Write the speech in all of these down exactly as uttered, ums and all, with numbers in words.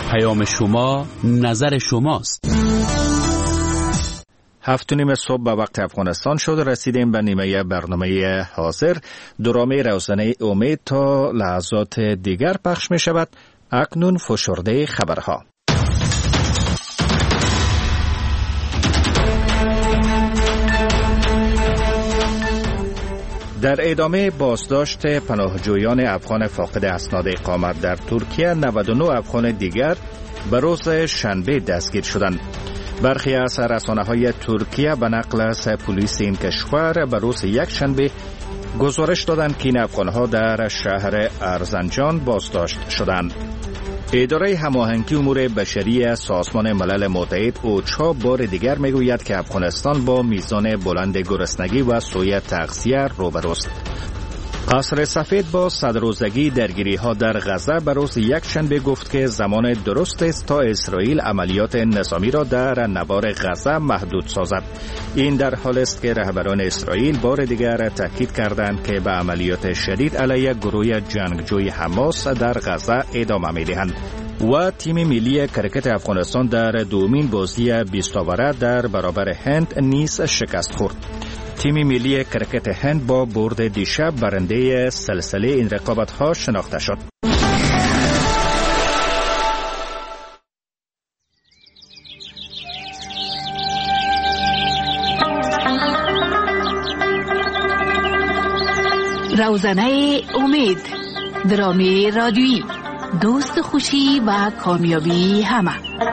پیام شما نظر شماست. هفت و نیم صبح به وقت افغانستان شد. رسیدیم به نیمه برنامه حاضر. درامه روزنه امید تا لحظات دیگر پخش می شود. اکنون فشرده خبرها. در ادامه بازداشت پناهجویان افغان فاقد اسناد اقامت در ترکیه، نود و نه افغان دیگر به روز شنبه دستگیر شدند. برخی از رسانه‌های ترکیه به نقل از پلیس این کشور به روز یک شنبه گزارش دادند که این افغان‌ها در شهر ارزنجان بازداشت شدند. اداره هماهنگی امور بشری سازمان ملل متحد اوچا بار دیگر میگوید که افغانستان با میزان بلند گرسنگی و سوء تغذیه روبروست. قصر سفید با صدروزگی درگیری ها در غزه به روز یک شنبه گفت که زمان درست است تا اسرائیل عملیات نظامی را در نوار غزه محدود سازد. این در حال است که رهبران اسرائیل بار دیگر تاکید کردند که به عملیات شدید علیه گروه جنگجوی حماس در غزه ادامه می‌دهند. و تیم ملی کرکت افغانستان در دومین بازی بیست اوره در برابر هند نیز شکست خورد. تیم ملی کرکت هند با برد دیشب برنده سلسله این رقابت‌ها شناخته شد. روزنه امید، درامه رادیویی، دوست خوشی و کامیابی همه.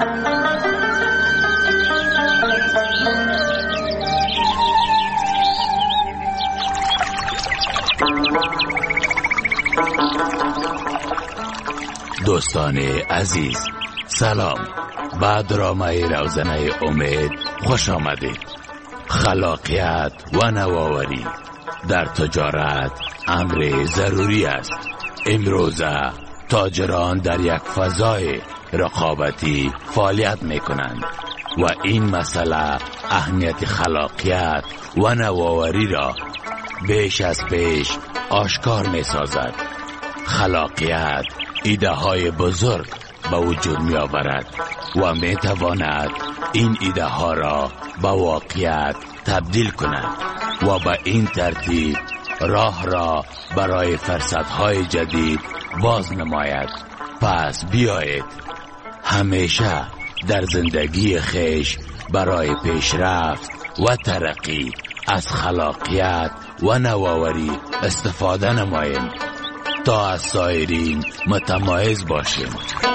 دوستان عزیز، سلام. با درامه روزنه امید خوش آمدید. خلاقیت و نوآوری در تجارت امر ضروری است. امروزه تاجران در یک فضای رقابتی فعالیت می کنند و این مسئله اهمیت خلاقیت و نوآوری را بیش از پیش آشکار می سازد. خلاقیت ایده های بزرگ به وجود می آورد و می تواند این ایده ها را به واقعیت تبدیل کند و به این ترتیب راه را برای فرصت‌های جدید باز نماید. پس بیایید همیشه در زندگی خیش برای پیشرفت و ترقی از خلاقیت و نوآوری استفاده نماییم تا از سایرین متمایز باشیم.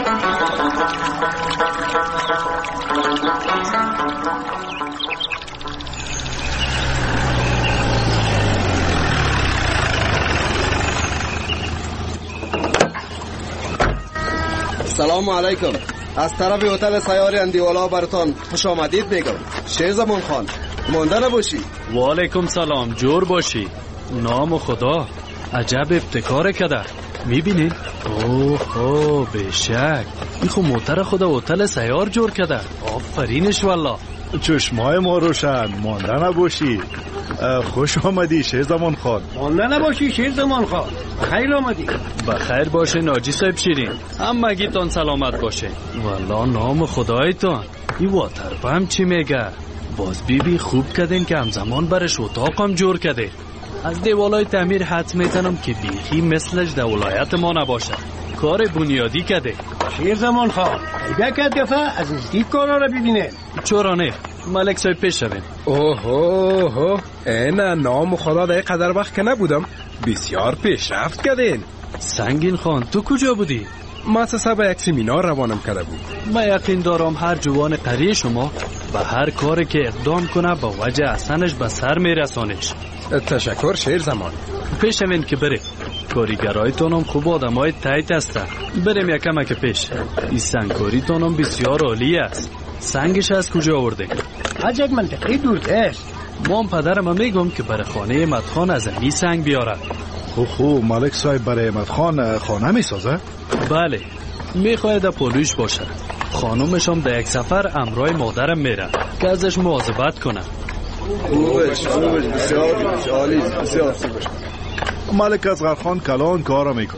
سلام علیکم. از طرف هتل سیار اندیوالا براتان خوش آمدید میگم. شیر زمان خان، مانده نباشی. و علیکم سلام، جور باشی. نام خدا، عجب ابتکار کده. میبینین؟ اوه اوه بشک این خو موتر خدا هتل سیار جور کده. آفرینش والله. چشمای ما روشن، مانده نباشی. خوش آمدی شیر زمان خان. مانده نباشی شیر زمان خان. خیر آمدی. بخیر باشه ناجی صاحب شیرین. همگیتان سلامت باشه. والله نام خدایتان. این واتر پمپ چی میگه؟ باز بی بی خوب کردین که همزمان برش اتاقم جور کرده. از دیوالای تعمیر حد میتنم که بیخی مثلش در ولایت ما نباشه. کار بنیادی کرده. شیر زمان خان ایده کد گفه از نزدیک کارا را ببینه. چرانه ملک صاحب پیش شوین. اوه اینا نام خدا در قدر وقت که نبودم بسیار پیشرفت کردین. سنگین خان تو کجا بودی؟ مؤسسه به یک سمینار روانم کرده بود. من یقین دارم هر جوان قریه شما به هر کاری که اقدام کنه با وجه احسنش به سر میرسانش. تشکر شیر زمان. پیش شوین که بره. کاریگرایتونم خوب آدمای تایت هستن. بریم یکم که پیش. این سنگکاریتونم بسیار عالی است. سنگش از کجا آورده؟ از یک منطقه دوردست. مام پدرم میگم که برای خانه مدخان از این سنگ بیاره. خو خو ملک صاحب برای مدخان خانه می سازه؟ بله، میخواید پولوش باشه. خانومشم در یک سفر امرای مادرم میره که ازش مواظبت کنه. خوبش خوبش بسیار عالی بسیار. ملک از غرخان کلان کارا میکنه.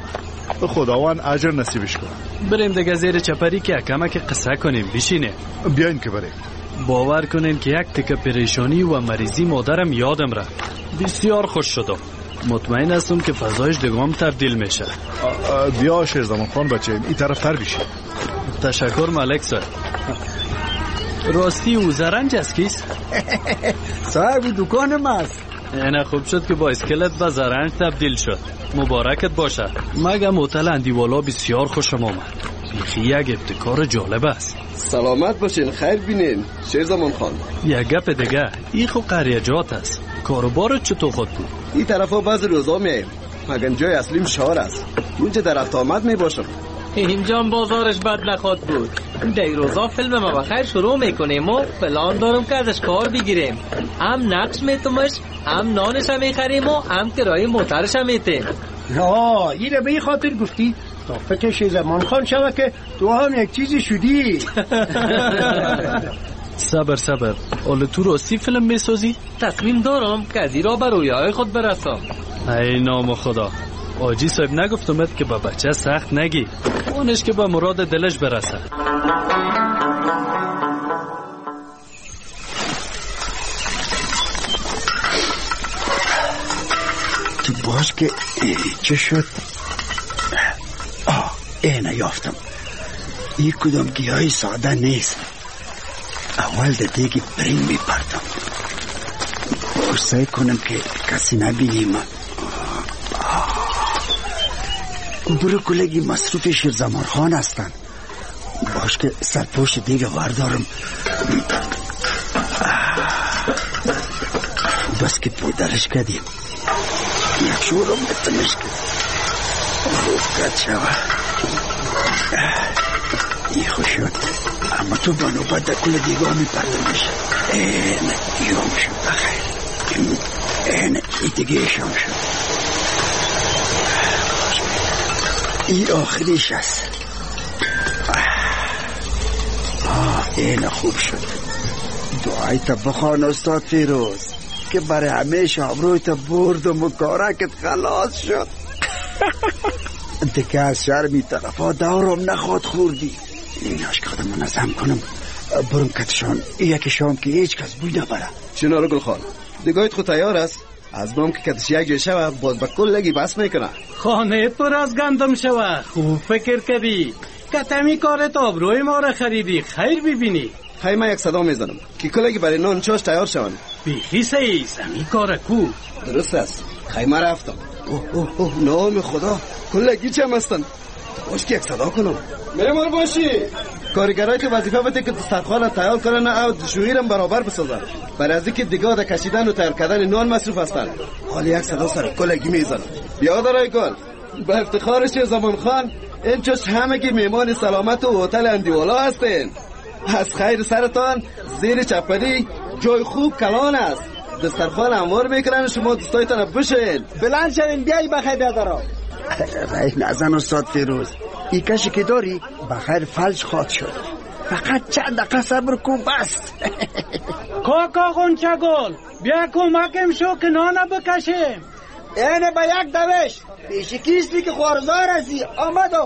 خداوند اجر نصیبش کنه. بریم دیگه زیر چپری که کمک قصه کنیم. بشینه. بیاین که بریم. باور کنین که یک تکه پریشانی و مریضی مادرم یادم رفت. بسیار خوش شدم. مطمئن هستم که فضایش دیگه تبدیل میشه. بیا شیرزمان خان بچه این طرف تر بشه. تشکر ملک صاحب. راستی او زرنج است کیست؟ صاحب دکانم است. اینه خوب شد که با اسکلت به زرنج تبدیل شد. مبارکت باشه. مگم هتل اندیوالا بسیار خوشم آمد. بیخی یک ابتکار جالب است. سلامت باشین، خیر بینین شیرزمان خان. یک گپ دیگه، این خو قریجات است. کاروبارت چطور خود بود؟ این طرفا بعض روزا میایم، مگر جای اصلیم شهر است. اونجا در رفت آمد میباشم. اینجا بازارش بد نخواد بود. در روزا فیلم ما بخیر شروع میکنیم و پلان دارم که ازش کار بگیریم. هم نقش میتومش، هم نانش هم میخریم و هم کرایه موترش هم میتیم. آه این رو به این خاطر گفتی تا فکرش زمان خان شوه که تو هم یک چیزی شدی. صبر صبر. اول تو راستی فیلم میسازی؟ تصمیم دارم که از این را به رویاهای خود برسم. ای نام خدا. آجی صاحب نگفتمت که با بچه سخت نگی، اونش که با مراد دلش برسه. تو باز که چه شد؟ آه اینه یافتم. این کدام گیاهی ساده نیست. اول در دیگه برین میپردم، سعی کنم که کسی نبینیم. برو کلگی مصروف شیرزمان خان هستن. باش که سرپوش دیگه وردارم. بس که پودرش کردیم یک شورم بتمش کد روز کد شوه. ای خوش شد، اما تو بانو بعد در کل دیگه همی پردمش. این یوم شد بخیر. این ای دیگه شام شد. ای آخریش است. آه این خوب شد. دعای تا بخوان استاد فیروز که برای همیشه آبروی تا بردم و کارکت خلاص شد. دیگه از شرمی طرفا دورم نخواد خوردی. ایناش که خودم منظم کنم برم کتشان یکی شام که هیچ کس بوی نبره. چنا رو گل خان دیگایت خود تیار است؟ از بام که کتش یک جای شوه باز با کل لگی بس میکنه. خانه پر از گندم شوه. خوب فکر کردی کتمی کارت آبروی ما را خریدی. خیر ببینی. خیلی من یک صدا میزنم که کلگی برای نان چاش تیار شون. بیخی سیست همی کار کو. درست است. خیلی رفتم. اوه اوه اوه نام خدا کلگی چم هستن. باش که یک صدا کنم. میره مار باشی. کارگرای که وظیفه بده که دسترخوان تیار کنن او شویرم برابر بسازن. برای از اینکه دیگه در کشیدن و تیار کردن نان مصروف هستن. حالا یک صدا سر کلگی میزنم. بیا دارای گل. به افتخار شیرزمان خان این چوش همگی میمان سلامت و هتل اندیوالا هستین. از خیر سرتان زیر چپری جای خوب کلان است. دسترخوان انوار میکنن شما دوستایتان بشین. بلند شوین بیایی بخیر بیادارم. رای نزن استاد فیروز، ای کشی که داری بخیر فلج خواد شد. فقط چند دقیقه صبر کن بست. کاکا غنچه گل بیا کمکم شو که نانه بکشیم. اینه با یک دوش پیشی کیستی که خوارزار هستی آمدم.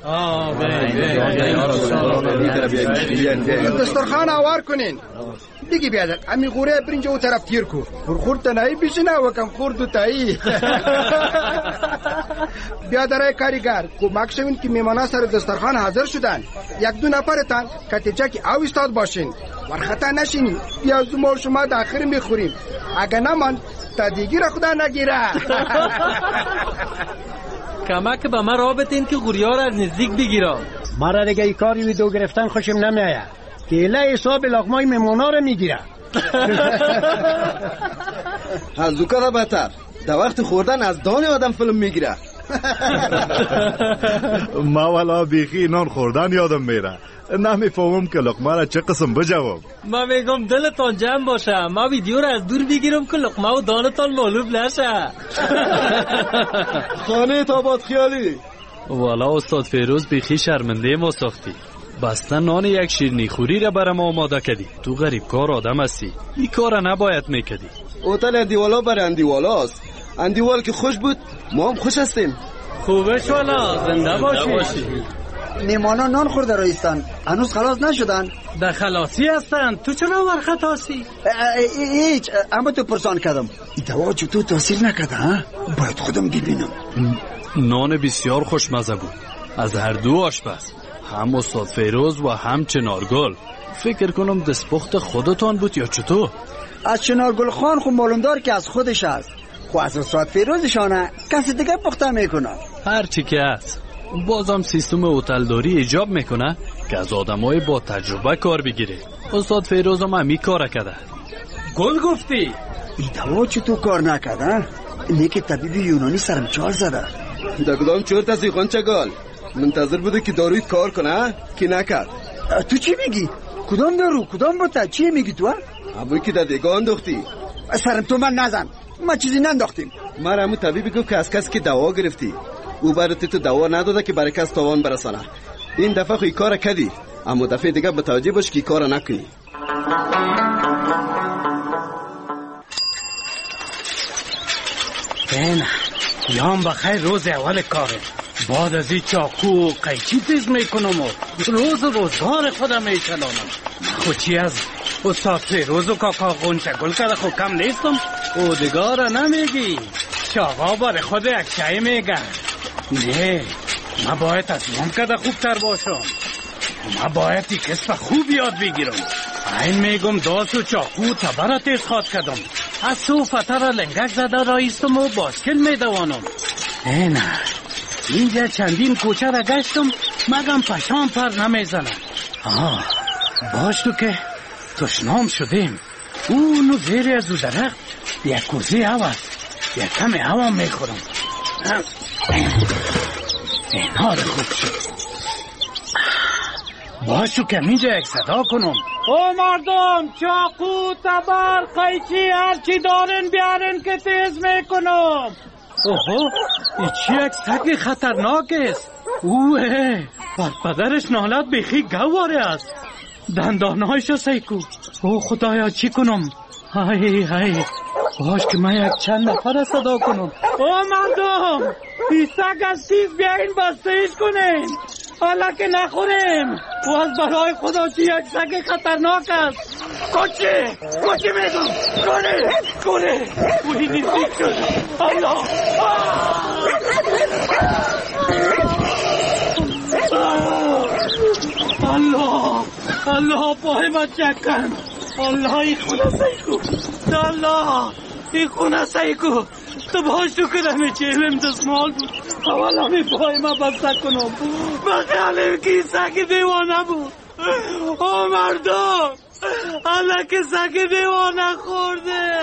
دسترخان آوار کنین دیگه بیادر امی غوره برینجا او طرف تیر کو خورد تنهی بیشنه وکم خورد و تایی. بیادرهای کاریگر کمک شوین که میمانا سر دسترخان حاضر شدن. یک دو نفرتان کتیجه که او استاد باشین ورخطا نشینین. بیا زما شما داخر میخوریم. اگه نمان تا دیگی را خدا نگیره. کمک به من را بتین که غوریار از نزدیک بگیرم. مرا دیگه ای کاری ویدو گرفتن خوشم نمیایه که اله حساب لقمای میمونا رو میگیره. از دوکا بهتر در وقت خوردن از دان آدم فیلم میگیره. ما والا بیخی نان خوردن یادم میره. نمیفهمم که لقمه را چه قسم بجوام. ما میگم دلتان جمع باشه. ما ویدیو را از دور بگیرم که لقمه و دانتان معلوم نشه. خانه تاباد خیالی. والا استاد فیروز بیخی شرمنده ما ساختی. بستن نان یک شیرنی خوری را برام آماده کردی. تو غریب کار آدم هستی. این کار را نباید میکردی. هتل اندیوالا برای اندیوالا است. اندیوال که خوش بود ما هم خوش هستیم. خوبش والا، زنده باشی. میمانا نان خورده رایستان، هنوز خلاص نشدن؟ در خلاصی هستن. تو چرا ورخطاسی؟ هیچ، اما تو پرسان کردم. این دوا چطور تاثیر نکرده ها؟ باید خودم ببینم. نان بسیار خوشمزه بود از هر دو آشپز، هم استاد فیروز و هم چنارگل. فکر کنم دستپخت خودتان بود یا چطور؟ از چنارگل خان خود معلوم دار که از خودش است، خود از استاد فیروزشانه کسی دیگه پخته میکنه. هر چی که هست، بازم سیستم هتلداری ایجاب میکنه که از آدمای با تجربه کار بگیره. استاد فیروز هم همی کار کرده. گل گفتی؟ این دوا چطور کار نکرده؟ اینه که طبیب یونانی سرم چال زده. در کدام چورت هستی خانچگال؟ منتظر بوده که داروی کار کنه که نکرد. تو چی میگی؟ کدام دارو؟ کدام بوده؟ چی میگی تو؟ ابوی که در دیگه انداختی. سرم تو من نزن، ما چیزی ننداختیم. من همون طبیبی گفت که از کسی که دوا گرفتی او برات تو دوا نداده که برای کس تاوان برسانه. این دفعه خوی کار کردی، اما دفعه دیگه متوجه باش که کار نکنی. نه یام بخیر، روز اول کاره. بعد از این چاقو قیچی تیز میکنم و روز روزگار خودم میچلانم. خود چی از استاد فیروز و کاکا غنچه گل کرده خود کم نیستم. او دیگاره نمیگی، چاقا باره خود اکشای میگن. نه ما باید از من کده خوبتر باشم. ما باید ای کسب خوب یاد بگیرم. این میگم داست و چاقو تبره تیز خواد کدم. از سو فتر لنگک زده رایستم و باسکل میدوانم. نه نه اینجا چندین کوچه را گشتم مگم پشام پر نمیزنم. آه باش تو که تشنام شدیم. اونو زیر از او درخت یک کوزی هوا یک کمی هوا میخورم. اینها را خوب شد. باش تو که اینجا یک صدا کنم. او مردم چاقو تبر قیچی هرچی دارن بیارن که تیز میکنم. اوهو ای چی یک سگ خطرناک است. اوه بر پدرش نالت بیخی گواره است. دندانهایش سیکو. او خدایا چی کنم؟ های های باش که من یک چند نفر صدا کنم. او مردم ای سگ از تیز بیاین بستهیش کنین حالا که نخوریم. و از برای خدا چی یک سگ خطرناک است. کچه کچه میدم کنه کنه وی نیزید شد. الله الله الله پای ما چکن. الله ای خونه سیکو. الله ای خونه سیکو. تو باش تو کنم چهلم دستمال بود. اول همی پای ما بسته کنم. بخیالیم که سگ دیوانه بود. او مردم الله که سگ دیوانه خورده.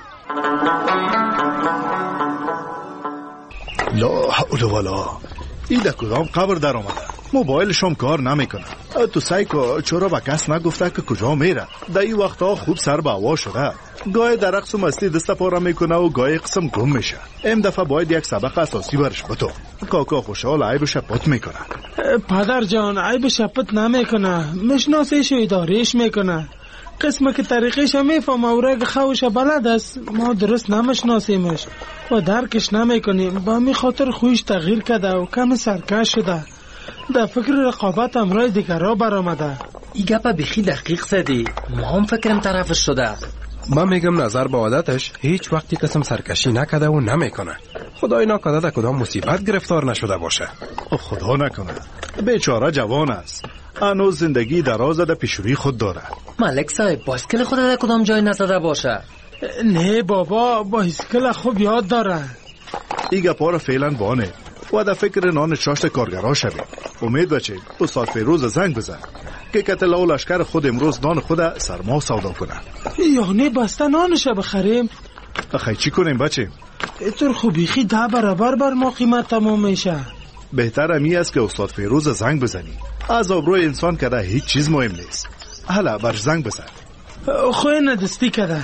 لا حول ولا. این در کدام قبر در آمده؟ موبایلش هم کار نمیکنه. تو سایکو چرا با کس نگفته که کجا میره؟ در این وقتا خوب سر به هوا شده. گاهی در رقص و مستی دست پاره میکنه و گاهی قسم گم میشه. این دفعه باید یک سبق اساسی برش بتو. کاکا خوشحال عیب شپت میکنه. پدر جان عیب شپت نمیکنه، مشناسیش و ادارهش میکنه. قسمه که طریقش هم میفهم و رگ خوش بلد است، ما درست نمشناسیمش و درکش نمیکنیم. با می خاطر خویش تغییر کرده و کم سرکش شده. در فکر رقابت امرای دیگرها برآمده. ای گپا بخی دقیق زدی. ما هم فکرم طرفش شده. من میگم نظر به عادتش هیچ وقتی قسم سرکشی نکده و نمیکنه. خدای نکرده در کدام مصیبت گرفتار نشده باشه. خدا نکنه. بیچاره جوان است. هنوز زندگی دراز در پیشروی خود داره. ملک صاحب بایسکل خود در کدام جای نزده باشه؟ نه بابا بایسکل خوب یاد داره. این گپا را فعلا بانه و در فکر نان چاشت کارگرها شویم. امید بچه استاد فیروز زنگ بزن که کتل و لشکر خود امروز نان خود سرما سودا کنه. یعنی بسته نانش بخریم؟ اخی چی کنیم بچه؟ اینطور خوبیخی ده برابر بر ما قیمت تمام میشه. بهتر امی است که استاد فیروز زنگ بزنی. از آبروی انسان که ده هیچ چیز مهم نیست. حالا برش زنگ بزن. خوی ندستی کده.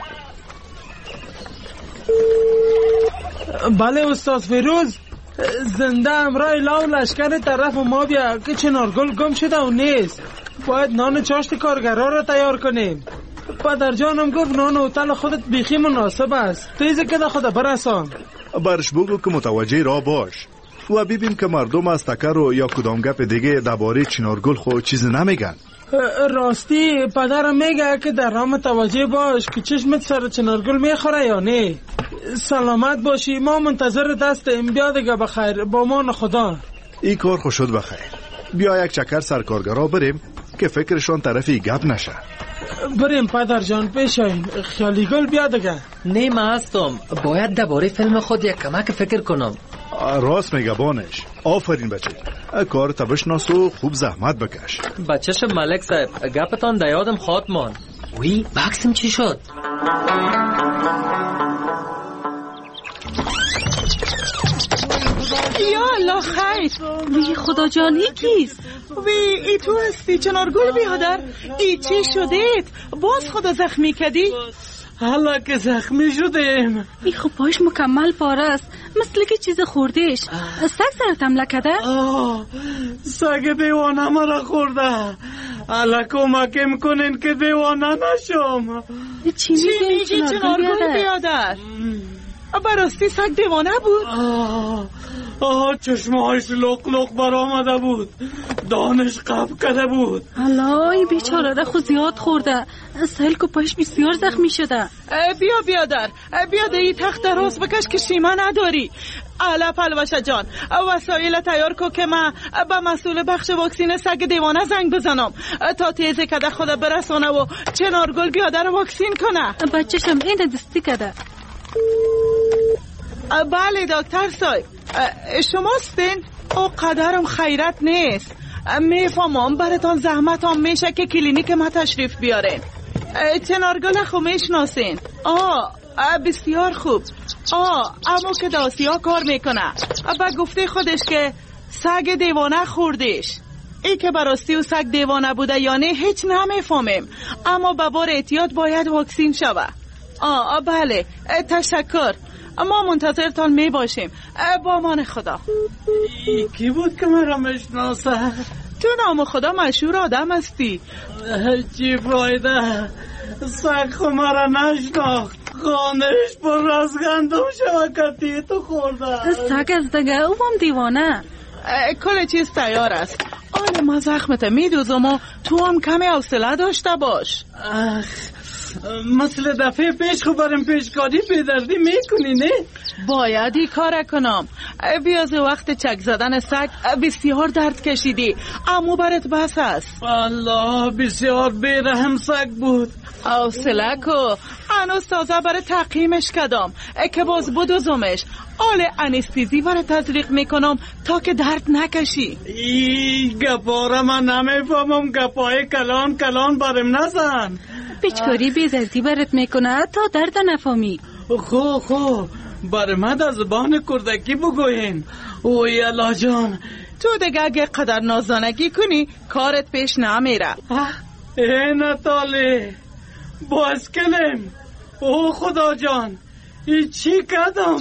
بله استاد فیروز، زنده امرای لاو لشکر طرف ما بیا که چنارگل گم شده و نیست. باید نان چاشت کارگرها را تیار کنیم. پدر جانم گفت نان هتل خودت بیخی مناسب است. تیزه که ده خود برسان. برش بگو که متوجه را باش. و ببین که مردم از تکر و یا کدام گپ دیگه درباره چنارگل خو چیزی نمیگن. راستی پدرم میگه که در راه متوجه باش که چشمت سر چنارگل میخوره یا نه. سلامت باشی، ما منتظر دستیم. بیا دیگه بخیر، با مان خدا. این کار خوش شد بخیر. بیا یک چکر سرکارگرا بریم که فکرشان طرفی گپ نشه. بریم پدر جان، پیشین. خیالی گل بیا دیگه. نه من هستم، باید درباره فیلم خود یک کمک فکر کنم. راست میگه بانش. آفرین بچه، کار تا بشناس و خوب زحمت بکش. بچه‌ش ملک صاحب، گپتان در یادم خاط مان. وی بکسم چی شد؟ یا الله خیر. وی خدا جان ای کیست؟ وی ای تو هستی چنارگل بیادر؟ ای چی شدید؟ باز خدا زخمی کردی؟ حالا که زخمی شدیم. ای خب پاش مکمل پاره است، مثل که چیز خوردهش. سگ سرت حمله کرده؟ سگ دیوانه مرا خورده. حالا کمکم کنین که دیوانه نشم. چی میگی چنارگل بیادر؟ براستی سگ دیوانه بود؟ آه آه چشمهایش لق لق بر آمده بود، دانش قب کرده بود. حالا این بیچاره را خود زیاد خورده، سهل که پاش بسیار زخمی شده. بیا بیادر، بیا ده ای تخت دراز بکش که شیمه نداری. الا پلوشه جان، وسایل تیار کو که من به مسئول بخش واکسین سگ دیوانه زنگ بزنم تا تیزی کده خدا برسانه و چنارگل بیادر واکسین کنه. بچه‌شم این دستی کده. بله دکتر صاحب، شماستین؟ او قدرم خیرت نیست. میفهمم براتون زحمت هم میشه که کلینیک ما تشریف بیارین. چنارگل خو میشناسین؟ آه بسیار خوب. آه اما که داسیا کار میکنه. با گفته خودش که سگ دیوانه خوردش. ای که براستی و سگ دیوانه بوده یا نه هیچ نمیفهمیم، اما به بار احتیاط باید واکسین شوه. آه بله تشکر، ما منتظرتان می باشیم. با امان خدا. ای کی بود که مرا میشناسه؟ تو نام خدا مشهور آدم هستی. چی فایده؟ سگ خو مرا نشناخت. خانهش پر از گندم شوکتی تو خورده. سگ از دیگه او هم دیوانه. کل چیز تیار است. آن ما زخمت میدوزم و تو هم کمی حوصله داشته باش. اخ مثل دفعه پیش خو برم پیشکاری بیدردی میکنی نه؟ باید ای کار کنم. بیاز وقت چک زدن سگ بسیار درد کشیدی، امو برات بس است. الله بسیار بیرحم سگ بود. حوصله کو، هنوز تازه برای تقییمش کدام که باز بدوزمش. آل انستیزی برای تزریق میکنم تا که درد نکشی. ای گپاره من نمیفهمم، گپای کلان کلان برم نزن. پیچکاری بیزردی برات میکنه تا درد نفهمی. خو خو بر من در زبان کردکی بگوین. اوی الله جان، تو دیگه اگه قدر نازانگی کنی کارت پیش نمیره. ای نتالی باسکلم. او خدا جان ای چی کردم؟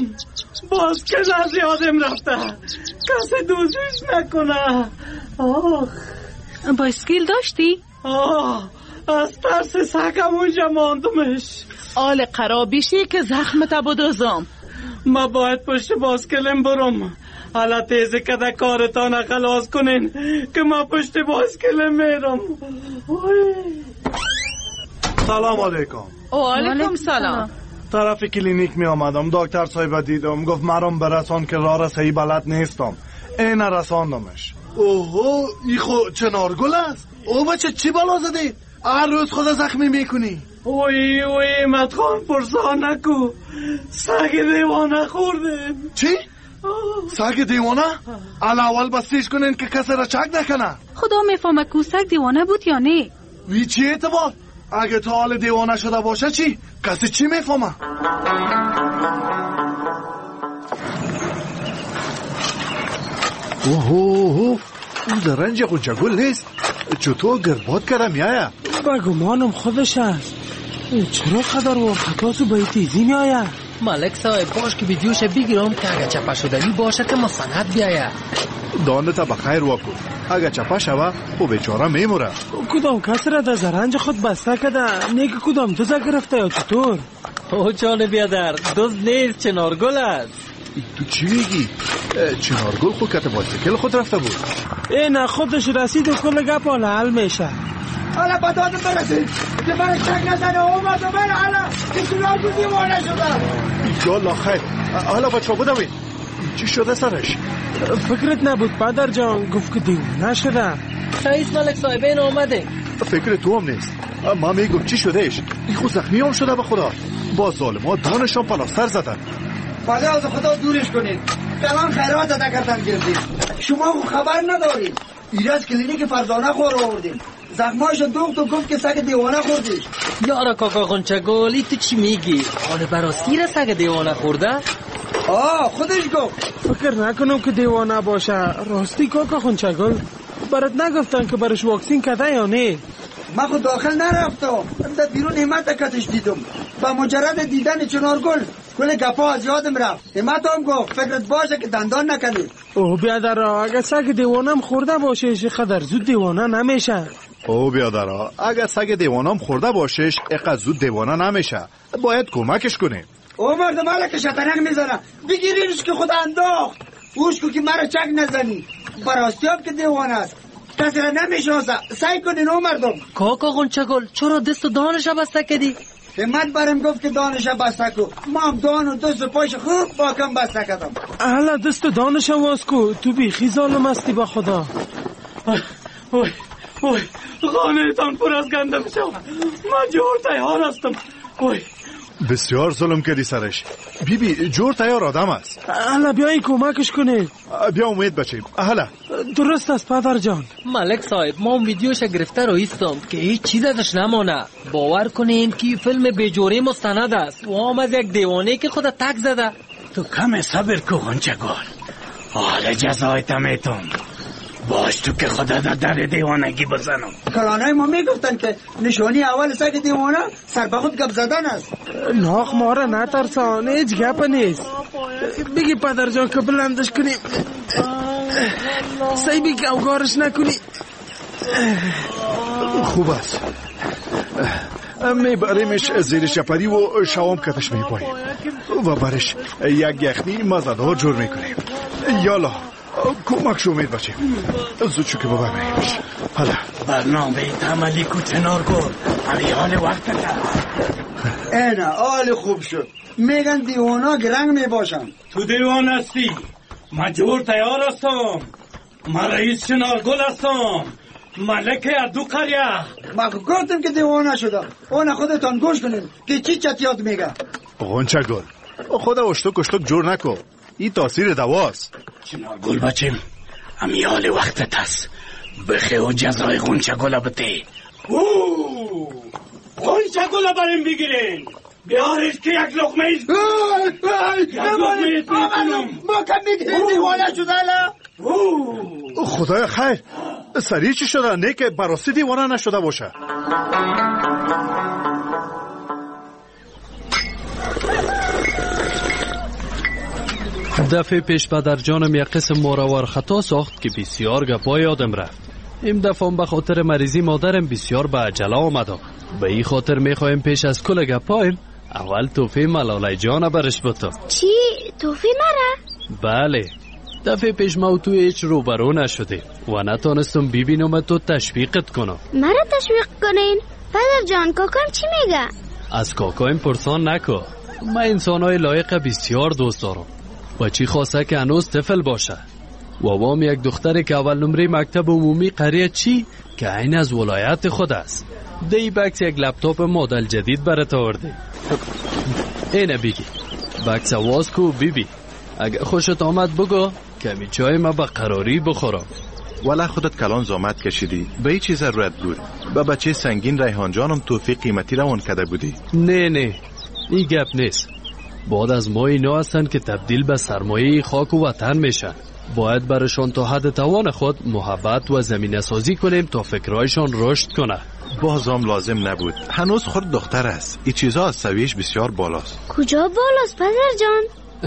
باسکل از یادم رفته، کسی دوزش نکنه. آخ باسکل داشتی؟ آه از ترس سگم اونجا ماندمش. آل قرابیشی که زخمت بدوزم. ما باید پشت باسکلم برم. حالا تیزی کده کارتان خلاص کنین که ما پشت باسکلم میرم. سلام علیکم. و علیکم سلام. طرف کلینیک می آمدم، دکتر صاحب دیدم، گفت مرام برسان که راه صحیح بلد نیستم. این رساندمش. اوهو ای خو چنارگل است. او بچه چی بالا زدید؟ هر روز خدا زخمی میکنی. اوی اوی مدخان پرسان نکو، سگ دیوانه خوردیم. چی؟ سگ دیوانه؟ اول اول بستیش کنین که کسی را چک نکنه. خدا میفهمه که سگ دیوانه بود یا نه. وی چی اعتبار؟ اگه تا حال دیوانه شده باشه چی؟ کسی چی میفهمه؟ اوه اوه او در رنج قنچگل نیست. چطور گرباد کرم یایا؟ بگمانم خودش است. چرا قدر و خطاسو به تیزی میآید؟ ملک صاحب باش که ویدیوش بگیرم که اگه چپه شدنی باشه که مسند بیاید. دانتا بخیر واکن. اگه چپه شوه او بیچاره میموره. کدام کس را در زرنج خود بسته کده؟ نیک کدام دوزه گرفته یا چطور؟ او جان بیادر دوز نیست چنارگل است. تو چی میگی؟ چنارگل خود کت بایسیکل خود رفته بود. این خودش رسید و کل گپ حالا حل میشه. حالا با دادم برسید که برای چک نزنه اومد و بره حالا که چنارگل دیوانه شده. یالا خیر. حالا بچه بودمید چی شده سرش؟ فکرت نبود پدر جان گفت که دیوانه شده. رئیس ملک صاحبین آمده. فکر تو هم نیست. ما میگم چی شدهش؟ این خود زخمی هم شده به خدا. با ظالما دانشان پلاستر زدن. بله از خدا دورش کنید. کلان خیرات ادا کردن گردید. شما خبر ندارید. ایراز کلینیک فرزانه خور آوردیم. زخمایش دوخت و گفت که سگ دیوانه خوردیش. یارا کاکا غنچگل تو چی میگی؟ حال براستی را سگ دیوانه خورده؟ آه خودش گفت. فکر نکنم که دیوانه باشه. راستی کاکا غنچگل برات نگفتن که برش واکسین کده یا نه؟ ما خود داخل نرفتم. در بیرون همت کتش دیدم. با مجرد دیدن چنارگل کل گپا از یادم رفت. همت هم گفت فکرت باشه که دندان نکنی. اوه بیادرها اگه سگ دیوانم خورده باشش قدر زود دیوانه نمیشه. اوه بیادرها اگه سگ دیوانم خورده باشش اقدر زود دیوانه نمیشه. باید کمکش کنیم. او مرد مالا که شطرنگ میزنه بگیرینش که خود انداخت. اوش که مرا چک نزنی. براستی هم که دیوانه است. کسی را نمیشناسه. سعی کنین او مردم. کاکا غنچگل چرا دست و دانش بسته کردی؟ همت برم گفت که دانش بسته کو. ما هم دان و دست و پایش خوب باکم بسته کردم. حالا دست و دانش واز کو. تو بیخی ظالم هستی با خدا. اوی اوی خانه تان پر از گندم شد. من جور تیار هستم. اوی بسیار ظلم کردی سرش. بی بی جور تیار آدم است. حالا بیایی کمکش کنید. بیا امید بچیم. حالا درست است پدر جان. ملک صاحب ما اون ویدیوش گرفته رو ایستم که هیچ چیز ازش نمانه. باور کنین که فیلم بیجوری مستند است و هم از یک دیوانه که خود تک زده. تو کم صبر کو غنچگل. حالا جزایت میتون. باش تو که خدا در در دیوانگی بزنم. کلانای ما میگفتن که نشانی اول سگ دیوانه سر به خود گپ زدن است. ناخ مارا نترسان هیچ گپ نیست. بگی پدر جان که بلندش کنی. سعی بی که اوگارش نکنی. خوب است. میبریمش زیر شپری و شوام کتش میپاییم و برش یک یخنی مزدار جور میکنیم. یالا کمک شو امید بچیم. زود شو که ببریمش. حالا برنامه تعملی کو چنارگل. همی حال وقت تا اینه حال خوب شد. میگن دیوانا گرنگ میباشن. تو دیوان هستی. من جور تیار هستم. من رئیس چنارگل هستم. ملک ادو قریه. ما گفتم که دیوانه شده. اون خودتان گوش کنین که چی چتیات میگه. غنچگل خدا اشتک اشتک جور نکو. این تاثیر دواست. چنارگل بچیم همی حال وقتت هست. بخی و جزای غنچگل بته. غنچگل بریم بگیرین. بیارش که یک لقمه ایست. یک لقمه ایست میکنم. ما کم میگیرین دیوانه شده الان. خدای خیر سریع چی شده؟ نه که براستی دیوانه نشده باشه. دفعه پیش پدر جانم یک قسم ماراور خطا ساخت که بسیار گپا یادم رفت. این دفعه به خاطر مریضی مادرم بسیار به عجله آمدم. به این خاطر میخوایم پیش از کل گپایم اول توفی ملاله جان برش بتم. چی؟ توفی مرا؟ بله. دفعه پیش ما تو هیچ روبرو نشدیم و نتانستم ببینم تو تشویقت کنم. مرا تشویق کنین؟ پدر جان کاکام چی میگه؟ از کاکایم پرسان نکو. من انسانای لایق بسیار دوست دارم. بچی خواسته که هنوز طفل باشه و وام یک دختری که اول نمره مکتب عمومی قریه چی که عین از ولایت خود است. دی بکس یک لپتاپ مدل جدید برات آورده. اینه بگی بکس واز کو بیبی. اگه خوشت آمد بگو کمی چای ما با قراری بخورم. ولی خودت کلان زامت کشیدی به این چیز ضرورت بود. با بچه سنگین ریحان جانم توفیق قیمتی روان کده بودی. نه نه این گپ نیست. بعد از ما اینا هستن که تبدیل به سرمایه خاک و وطن میشن. باید برشان تا حد توان خود محبت و زمینه سازی کنیم تا فکرایشان رشد کنه. بازم لازم نبود. هنوز خود دختر است. این چیزا از سویش بسیار بالاست. کجا بالاست پدر جان؟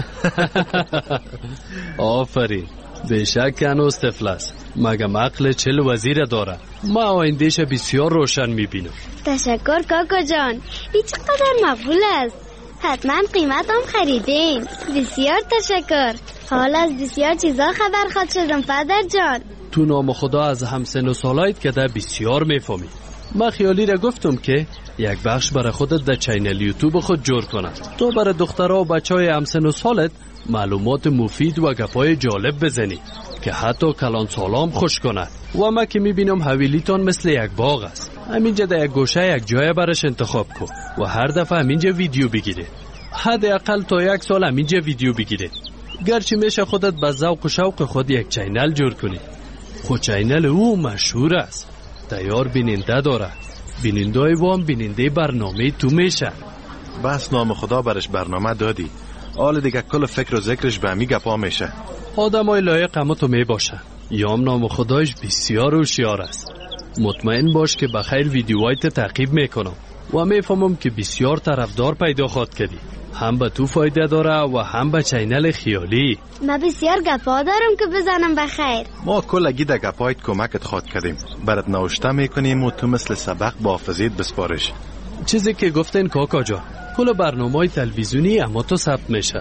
آفرین. بشک هنوز طفل است. مگم عقل چل وزیر داره. ما آیندهش بسیار روشن میبینم. تشکر کاکا جان. این چقدر مقبول است. حتما قیمت هم خریدین. بسیار تشکر. حالا از بسیار چیزا خبر خواد شدم پدر جان. تو نام خدا از همسن و سالایت که ده بسیار میفهمی. من خیالی را گفتم که یک بخش برای خودت در چینل یوتیوب خود جور کنم تو برای دخترها و بچه های همسن و سالت معلومات مفید و گپای جالب بزنی که حتی کلان سالام خوش کنه. و ما که میبینم حویلیتان مثل یک باغ است. همینجا در یک گوشه یک جای برش انتخاب کن و هر دفعه همینجا ویدیو بگیره. حداقل تا یک سال همینجا ویدیو بگیره. گرچه میشه خودت به ذوق و شوق خود یک چینل جور کنی. خود چینل او مشهور است. تیار بیننده داره. بینندای وام بیننده برنامه تو میشه. بس نام خدا برش برنامه دادی. حال دیگه کل فکر و ذکرش به همی گپا میشه. آدم های لایق همه تو میباشه. یام نام خدایش بسیار هوشیار است. مطمئن باش که بخیر ویدیوهایت تعقیب میکنم و میفهمم که بسیار طرفدار پیدا خواهد کردی. هم به تو فایده داره و هم به چینل خیالی. ما بسیار گپا دارم که بزنم بخیر. ما کلگی در گپایت کمکت خواهد کردیم. برات نوشته میکنیم و تو مثل سبق با حافظیت بسپارش. چیزی که گفتین کاکا جان کل برنامه‌های تلویزیونی اما تو ثبت میشه.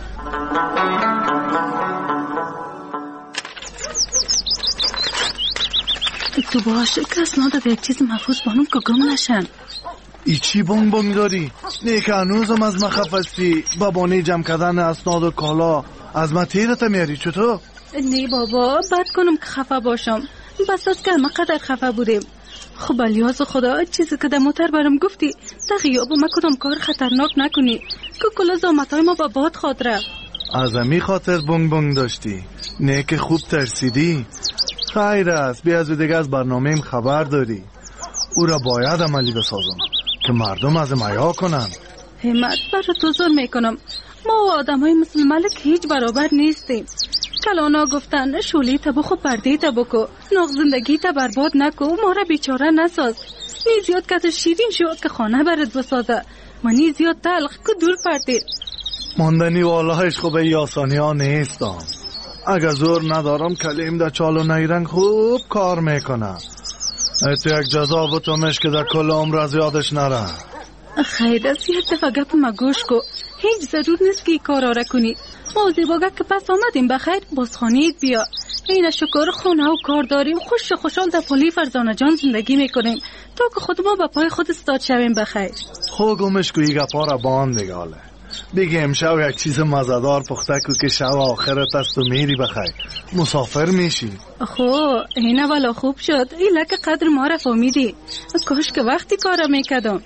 تو باش کس ناده یک چیز محفوظ بانم که گم نشن. ای چی بانگ بانگ داری؟ نه که هنوزم از من خفستی بابانه جمع کردن اسناد و کالا از من تیرت میاری چطور؟ نه بابا بد کنم که خفه باشم. بس از که همه قدر خفه بودیم. خب الیاز خدا چیزی که در موتر برم گفتی تا غیاب ما کدام کار خطرناک نکنی که کلا زامتهای ما با باد خواد رفت. از امی خاطر بانگ بانگ داشتی؟ نه که خوب ترسیدی؟ خیر است بیا از دیگه از برنامه‌ام خبر داری. او را باید عملی بسازم که مردم از میا کنن. همت برای تو زور میکنم. ما و آدم های مثل ملک هیچ برابر نیستیم. کلانا گفتن شولی تبو خو پرده تبکو ناغ زندگی تا برباد نکو ما را بیچاره نساز. نی زیاد کت شیرین شو که خانه برد بسازه و نی زیاد تلخ که دور پرده. ماندنی والهش خوبه یاسانی ها نیستم. اگه زور ندارم کلیم در چال و نیرنگ خوب کار میکنه. ایتو یک جزا بتومش که در کل عمر از یادش نره. خیر از یک دفعه گپ ما گوش کو. هیچ ضرور نیست که کار آره کنی. ما زیباگه که پس آمدیم بخیر بازخانیت بیا. این شکر خونه و کار داریم خوش خوشحال در پلی فرزانه جان زندگی میکنیم تا که خود ما به پای خود استاد شویم بخیر. خو گمش کوی گپا را باند نگاله. بگه امشب یک چیز مزدار پخته کو که شب آخرت است و میری بخیر مسافر میشی. خو این والا خوب شد. این لکه قدر ما را فهمیدی. کاش که وقتی کارا میکردم.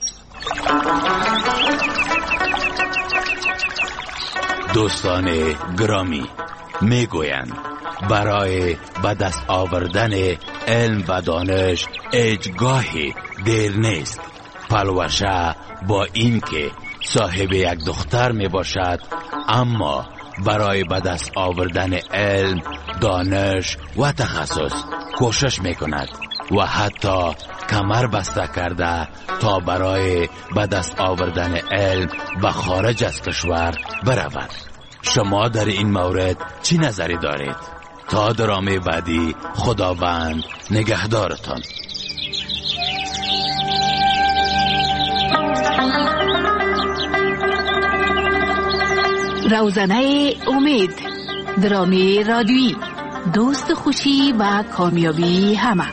دوستان گرامی میگویند برای به دست آوردن علم و دانش هیچگاهی دیر نیست. پلوشه با این که صاحب یک دختر می باشد اما برای به دست آوردن علم دانش و تخصص کوشش می کند و حتی کمر بسته کرده تا برای به دست آوردن علم به خارج از کشور برود. شما در این مورد چی نظری دارید؟ تا درامه بعدی خداوند نگهدارتان. روزنه امید، درامه رادیویی، دوست خوشی و کامیابی همه.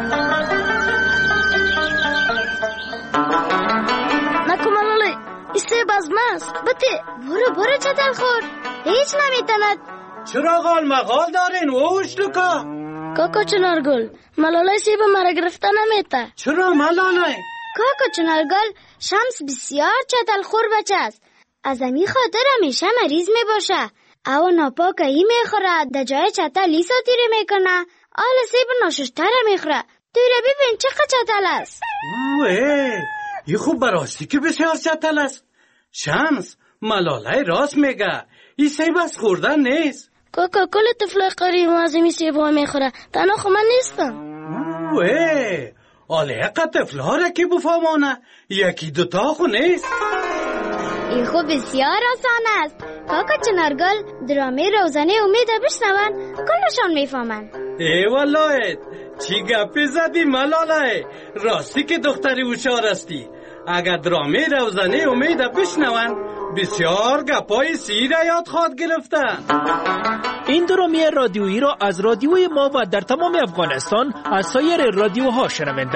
نکو ملاله ایسته بزمست بته برو برو چتل خور هیچ نمیتند. چرا غال مغال دارین اوش لکا؟ کاکا چنارگل ملاله سیب مرا گرفته نمیته. چرا ملاله؟ کاکا چنارگل شمس بسیار چتل خور بچه است. از امی خاطر همیشه مریض می باشه. او ناپاکه ای می خوره در جای چتل ای ساتیره می کنه. آل سیب ناششتره می خوره. توی ببین چقدر چتل است. اوه ای خوب براستی که بسیار چتل است. شمس ملاله راست میگه. ای سیب از خوردن نیست. کاکا کل طفل قریب از امی سیب ها می خوره. تنها خو من نیستم. اوه آله اقا طفل ها را که بفهمانه یکی دوتا خو نیست. این خوب بسیار آسان است. کاکا چنارگل درامه روزانه امید بشنون کلشان میفهمن. ای والله چی گپی زدی ملاله؟ راستی که دختری هوشیار استی. اگر درامه روزانه امید بشنون بسیار گپای سیر یاد خواد گرفتن. این درامی رادیویی را از رادیوی ما و در تمام افغانستان از سایر رادیوها شنونده